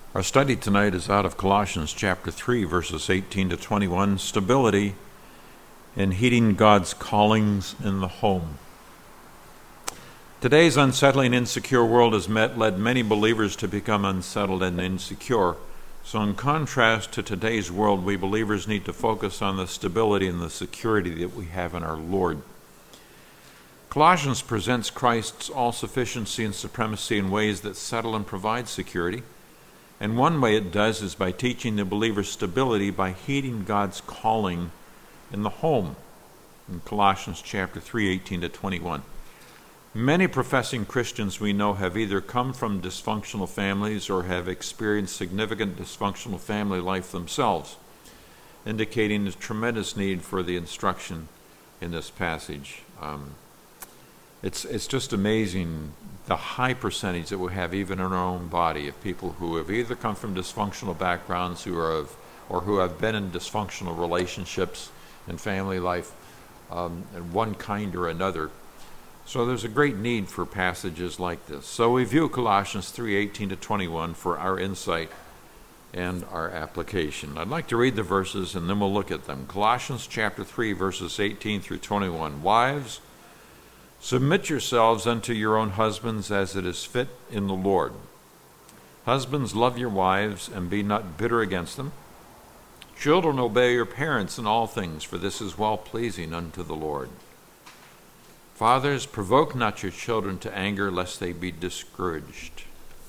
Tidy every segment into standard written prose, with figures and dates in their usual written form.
Our study tonight is out of Colossians chapter 3, verses 18 to 21, stability in heeding God's callings in the home. Today's unsettling, insecure world has led many believers to become unsettled and insecure. So in contrast to today's world, we believers need to focus on the stability and the security that we have in our Lord. Colossians presents Christ's all-sufficiency and supremacy in ways that settle and provide security. And one way it does is by teaching the believer stability by heeding God's calling in the home. In Colossians chapter 3, 18 to 21. Many professing Christians we know have either come from dysfunctional families or have experienced significant dysfunctional family life themselves, indicating a tremendous need for the instruction in this passage. It's just amazing the high percentage that we have even in our own body of people who have either come from dysfunctional backgrounds or who have been in dysfunctional relationships and family life in one kind or another. So there's a great need for passages like this. So we view Colossians 3:18 to 21 for our insight and our application. I'd like to read the verses and then we'll look at them. Colossians chapter 3, verses 18 through 21. Wives, submit yourselves unto your own husbands as it is fit in the Lord. Husbands, love your wives and be not bitter against them. Children, obey your parents in all things, for this is well-pleasing unto the Lord. Fathers, provoke not your children to anger, lest they be discouraged.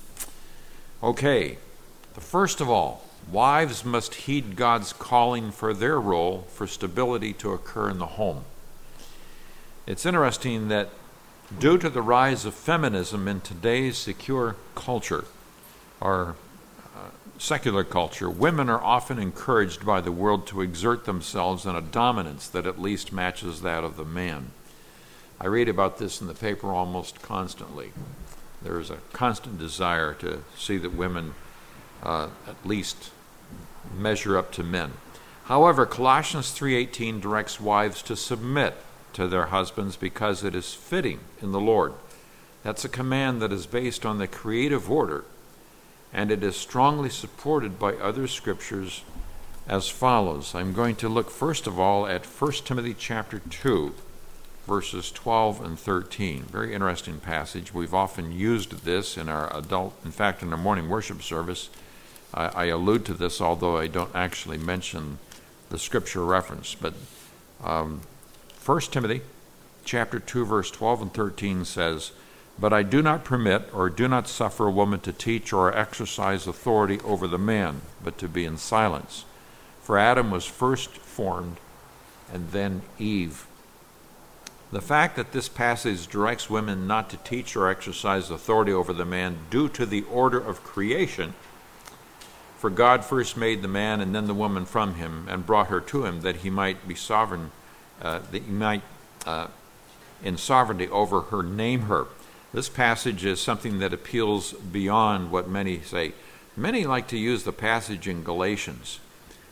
Okay, first of all, wives must heed God's calling for their role for stability to occur in the home. It's interesting that due to the rise of feminism in today's secure culture, or secular culture, women are often encouraged by the world to exert themselves in a dominance that at least matches that of the man. I read about this in the paper almost constantly. There is a constant desire to see that women at least measure up to men. However, Colossians 3:18 directs wives to submit to their husbands because it is fitting in the Lord. That's a command that is based on the creative order, and it is strongly supported by other scriptures as follows. I'm going to look first of all at 1 Timothy chapter 2, verses 12 and 13. Very interesting passage. We've often used this in our in our morning worship service. I allude to this, although I don't actually mention the scripture reference. But 1 Timothy chapter 2, verse 12 and 13 says, But I do not permit or do not suffer a woman to teach or exercise authority over the man, but to be in silence. For Adam was first formed, and then Eve. The fact that this passage directs women not to teach or exercise authority over the man due to the order of creation, for God first made the man and then the woman from him and brought her to him that he might be sovereign, that he might in sovereignty over her name her. This passage is something that appeals beyond what many say. Many like to use the passage in Galatians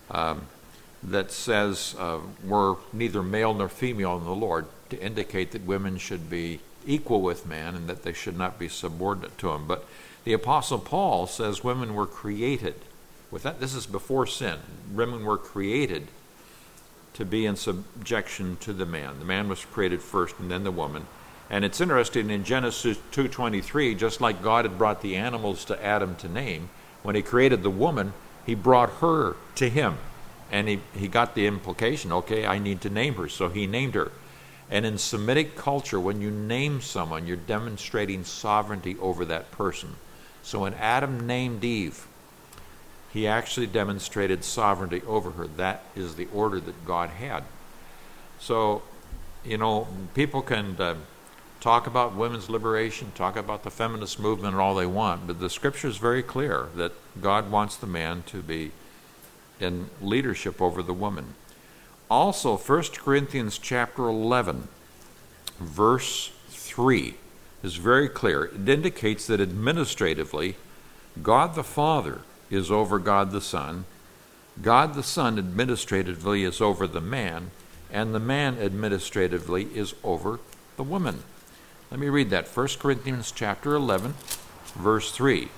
that says we're neither male nor female in the Lord, to indicate that women should be equal with man and that they should not be subordinate to him. But the Apostle Paul says women were created. With that, this is before sin. Women were created to be in subjection to the man. The man was created first and then the woman. And it's interesting in Genesis 2:23, just like God had brought the animals to Adam to name, when he created the woman, he brought her to him. And he got the implication, okay, I need to name her. So he named her. And in Semitic culture, when you name someone, you're demonstrating sovereignty over that person. So when Adam named Eve, he actually demonstrated sovereignty over her. That is the order that God had. So, people can talk about women's liberation, talk about the feminist movement and all they want, but the scripture is very clear that God wants the man to be in leadership over the woman. Also, 1 Corinthians chapter 11, verse 3 is very clear. It indicates that administratively, God the Father is over God the Son, God the Son administratively is over the man, and the man administratively is over the woman. Let me read that. 1 Corinthians chapter 11, verse 3.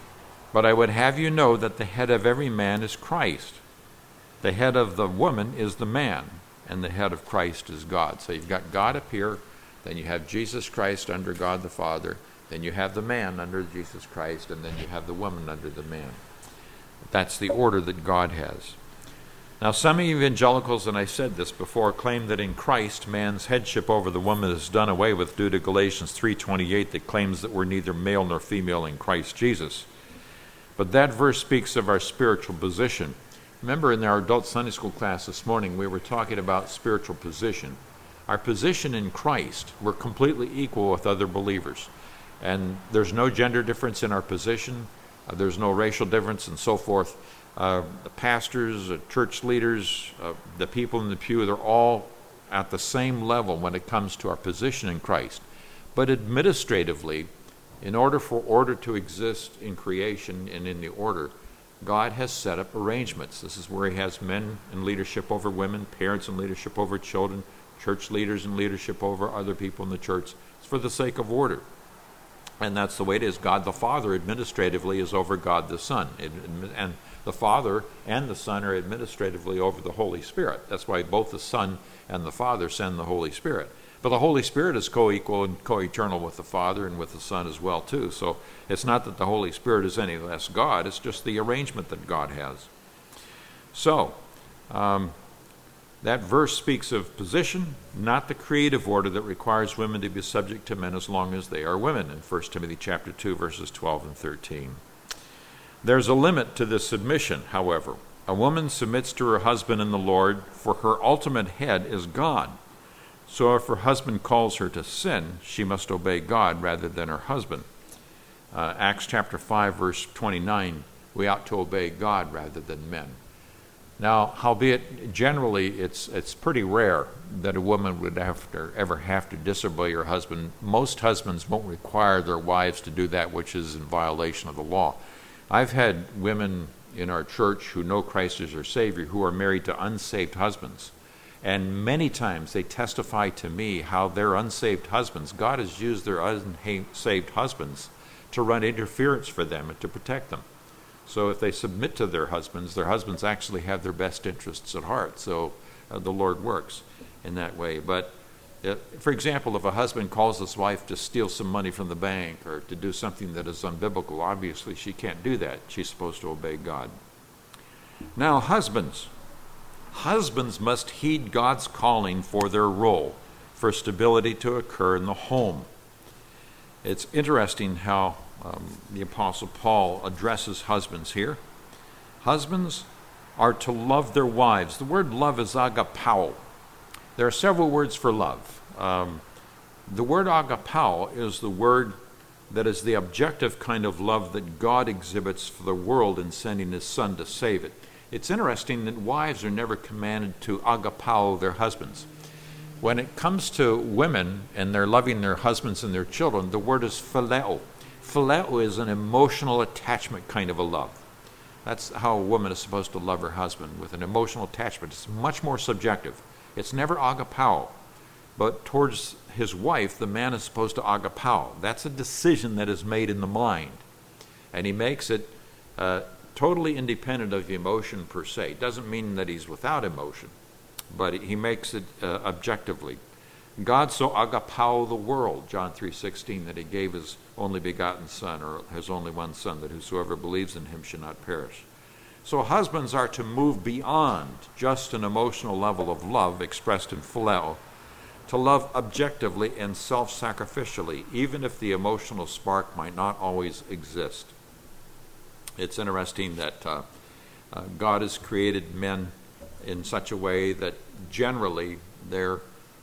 But I would have you know that the head of every man is Christ. The head of the woman is the man, and the head of Christ is God. So you've got God up here, then you have Jesus Christ under God the Father, then you have the man under Jesus Christ, and then you have the woman under the man. That's the order that God has. Now, some evangelicals, and I said this before, claim that in Christ, man's headship over the woman is done away with due to Galatians 3:28 that claims that we're neither male nor female in Christ Jesus. But that verse speaks of our spiritual position. Remember in our adult Sunday school class this morning, we were talking about spiritual position. Our position in Christ, we're completely equal with other believers. And there's no gender difference in our position. There's no racial difference and so forth. The pastors, church leaders, the people in the pew, they're all at the same level when it comes to our position in Christ. But administratively, in order for order to exist in creation and in the order, God has set up arrangements. This is where he has men in leadership over women, parents in leadership over children, church leaders in leadership over other people in the church. It's for the sake of order. And that's the way it is. God the Father administratively is over God the Son. And the Father and the Son are administratively over the Holy Spirit. That's why both the Son and the Father send the Holy Spirit. But the Holy Spirit is co-equal and co-eternal with the Father and with the Son as well, too. So it's not that the Holy Spirit is any less God. It's just the arrangement that God has. So that verse speaks of position, not the creative order that requires women to be subject to men as long as they are women in 1 Timothy chapter 2, verses 12 and 13. There's a limit to this submission, however. A woman submits to her husband in the Lord, for her ultimate head is God. So if her husband calls her to sin, she must obey God rather than her husband. Acts chapter 5, verse 29, we ought to obey God rather than men. Now, howbeit, generally, it's pretty rare that a woman would ever have to disobey her husband. Most husbands won't require their wives to do that which is in violation of the law. I've had women in our church who know Christ as their Savior who are married to unsaved husbands. And many times they testify to me how their unsaved husbands, God has used their unsaved husbands to run interference for them and to protect them. So if they submit to their husbands actually have their best interests at heart. So the Lord works in that way. But for example, if a husband calls his wife to steal some money from the bank or to do something that is unbiblical, obviously she can't do that. She's supposed to obey God. Now, husbands must heed God's calling for their role, for stability to occur in the home. It's interesting how the Apostle Paul addresses husbands here. Husbands are to love their wives. The word love is agapao. There are several words for love. The word agapao is the word that is the objective kind of love that God exhibits for the world in sending his Son to save it. It's interesting that wives are never commanded to agapao their husbands. When it comes to women and they're loving their husbands and their children, the word is phileo. Phileo is an emotional attachment kind of a love. That's how a woman is supposed to love her husband, with an emotional attachment. It's much more subjective. It's never agapao. But towards his wife, the man is supposed to agapao. That's a decision that is made in the mind. And he makes it totally independent of emotion per se. It doesn't mean that he's without emotion, but he makes it objectively. God so agapao the world, John 3:16, that he gave his only begotten Son, or his only one Son, that whosoever believes in him should not perish. So husbands are to move beyond just an emotional level of love expressed in phileo, to love objectively and self-sacrificially, even if the emotional spark might not always exist. It's interesting that God has created men in such a way that generally their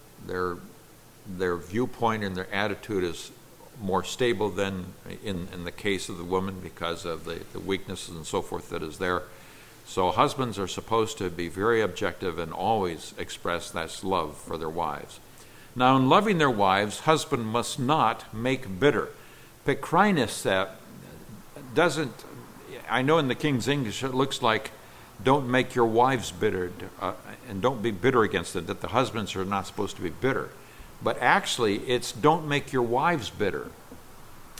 viewpoint and their attitude is more stable than in the case of the woman because of the weaknesses and so forth that is there. So husbands are supposed to be very objective and always express that love for their wives. Now, in loving their wives, husband must not make bitter. Pekrinis doesn't, I know in the King's English it looks like don't make your wives bitter and don't be bitter against them, that the husbands are not supposed to be bitter. But actually, it's don't make your wives bitter.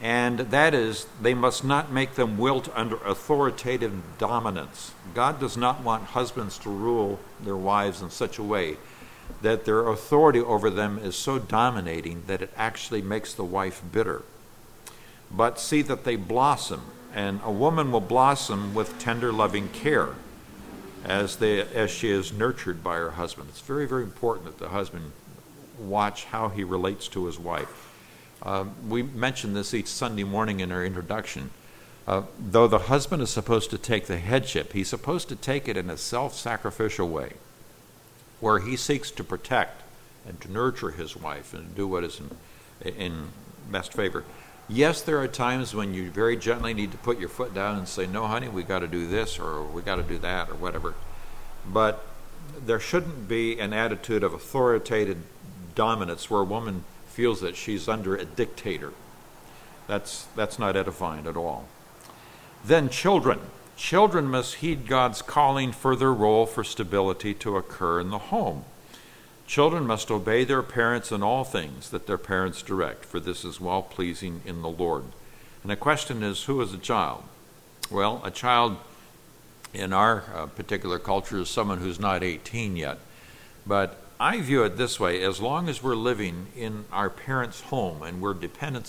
And that is, they must not make them wilt under authoritative dominance. God does not want husbands to rule their wives in such a way that their authority over them is so dominating that it actually makes the wife bitter. But see that they blossom, and a woman will blossom with tender, loving care as she is nurtured by her husband. It's very, very important that the husband watch how he relates to his wife. We mention this each Sunday morning in our introduction. Though the husband is supposed to take the headship, he's supposed to take it in a self-sacrificial way, where he seeks to protect and to nurture his wife and do what is in best favor. Yes, there are times when you very gently need to put your foot down and say, no, honey, we got to do this or we got to do that or whatever. But there shouldn't be an attitude of authoritative dominance where a woman feels that she's under a dictator. That's not edifying at all. Then children. Children must heed God's calling for their role for stability to occur in the home. Children must obey their parents in all things that their parents direct, for this is well-pleasing in the Lord. And the question is, who is a child? Well, a child in our particular culture is someone who's not 18 yet. But I view it this way: as long as we're living in our parents' home and we're dependent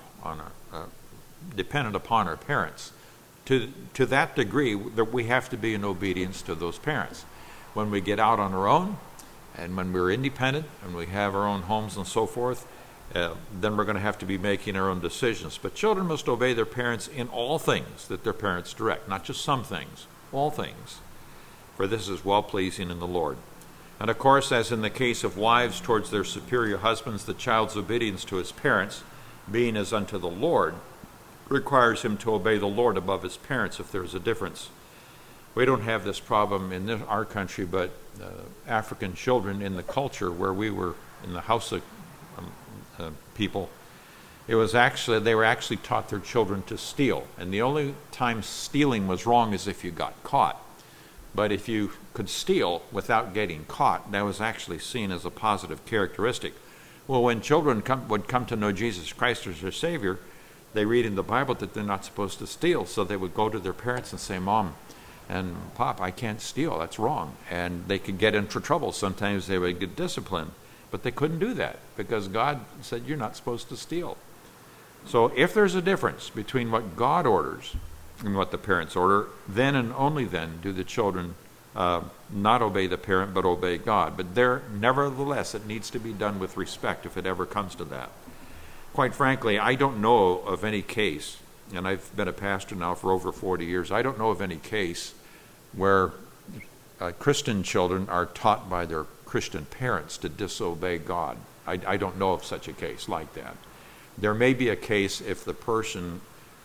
upon our parents, to that degree that we have to be in obedience to those parents. When we get out on our own, and when we're independent and we have our own homes and so forth, then we're going to have to be making our own decisions. But children must obey their parents in all things that their parents direct, not just some things, all things. For this is well-pleasing in the Lord. And of course, as in the case of wives towards their superior husbands, the child's obedience to his parents, being as unto the Lord, requires him to obey the Lord above his parents if there's a difference. We don't have this problem in our country, but African children in the culture where we were in the house of people, they were actually taught their children to steal. And the only time stealing was wrong is if you got caught. But if you could steal without getting caught, that was actually seen as a positive characteristic. Well, when children would come to know Jesus Christ as their Savior, they read in the Bible that they're not supposed to steal. So they would go to their parents and say, Mom and Pop, I can't steal. That's wrong. And they could get into trouble. Sometimes they would get disciplined. But they couldn't do that because God said you're not supposed to steal. So if there's a difference between what God orders and what the parents order, then and only then do the children not obey the parent but obey God. But nevertheless, it needs to be done with respect if it ever comes to that. Quite frankly, I don't know of any case, and I've been a pastor now for over 40 years, I don't know of any case where Christian children are taught by their Christian parents to disobey God. I don't know of such a case like that. There may be a case if the person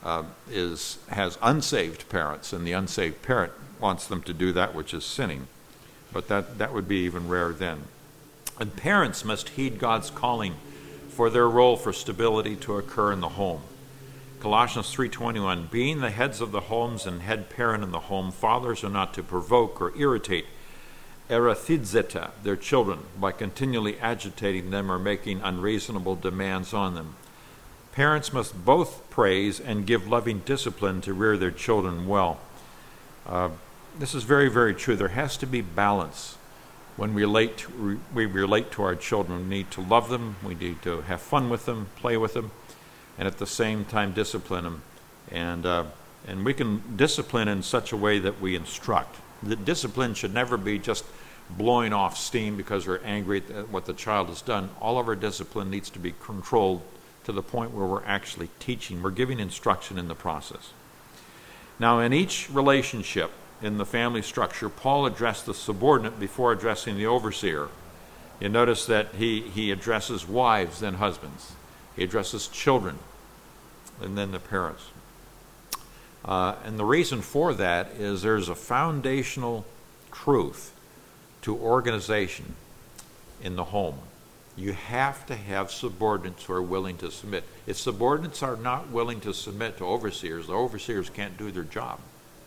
has unsaved parents and the unsaved parent wants them to do that which is sinning, but that would be even rare then. And parents must heed God's calling for their role for stability to occur in the home. Colossians 3:21, being the heads of the homes and head parent in the home, fathers are not to provoke or irritate erathizeta, their children, by continually agitating them or making unreasonable demands on them. Parents must both praise and give loving discipline to rear their children well. This is very, very true. There has to be balance. When we relate to our children, we need to love them, we need to have fun with them, play with them, and at the same time discipline them. And we can discipline in such a way that we instruct. The discipline should never be just blowing off steam because we're angry at what the child has done. All of our discipline needs to be controlled to the point where we're actually teaching. We're giving instruction in the process. Now, in each relationship in the family structure, Paul addressed the subordinate before addressing the overseer. You notice that he addresses wives, then husbands. He addresses children, and then the parents. And the reason for that is there's a foundational truth to organization in the home. You have to have subordinates who are willing to submit. If subordinates are not willing to submit to overseers, the overseers can't do their job.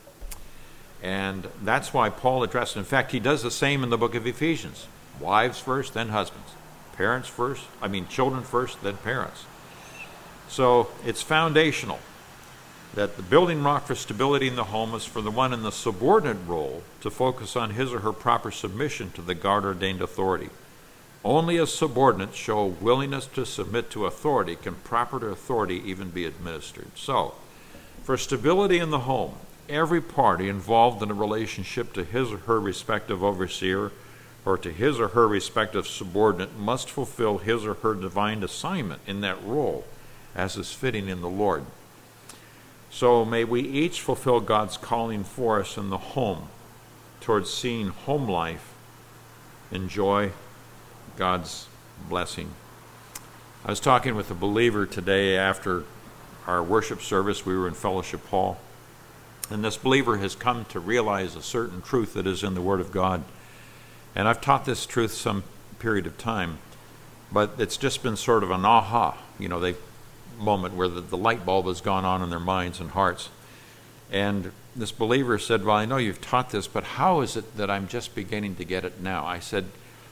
And that's why Paul addressed it. In fact, he does the same in the book of Ephesians. Wives first, then husbands. Children first, then parents. So it's foundational that the building rock for stability in the home is for the one in the subordinate role to focus on his or her proper submission to the God-ordained authority. Only as subordinates show willingness to submit to authority can proper authority even be administered. So, for stability in the home, every party involved in a relationship to his or her respective overseer or to his or her respective subordinate must fulfill his or her divine assignment in that role as is fitting in the Lord. So may we each fulfill God's calling for us in the home towards seeing home life enjoy God's blessing. I was talking with a believer today after our worship service. We were in Fellowship Hall. And this believer has come to realize a certain truth that is in the Word of God. And I've taught this truth some period of time, but it's just been sort of an aha, moment where the light bulb has gone on in their minds and hearts. And this believer said, well, I know you've taught this, but how is it that I'm just beginning to get it now? I said,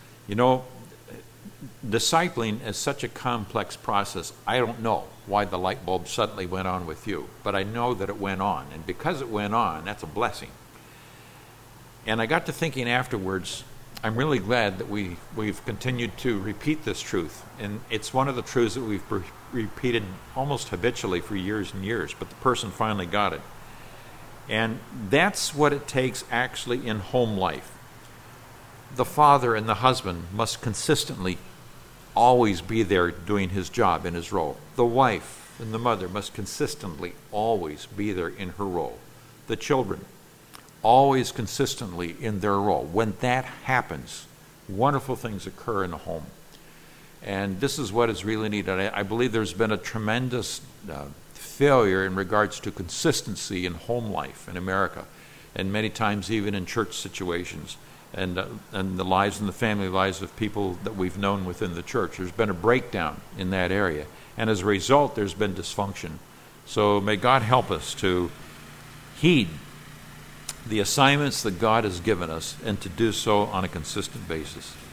discipling is such a complex process. I don't know why the light bulb suddenly went on with you, but I know that it went on. And because it went on, that's a blessing. And I got to thinking afterwards, I'm really glad that we've continued to repeat this truth. And it's one of the truths that we've repeated almost habitually for years and years, but the person finally got it. And that's what it takes actually in home life. The father and the husband must consistently always be there doing his job in his role. The wife and the mother must consistently always be there in her role. The children always consistently in their role. When that happens, wonderful things occur in the home. And this is what is really needed. I believe there's been a tremendous failure in regards to consistency in home life in America, and many times even in church situations, and the lives and the family lives of people that we've known within the church. There's been a breakdown in that area, and as a result, there's been dysfunction. So may God help us to heed the assignments that God has given us and to do so on a consistent basis.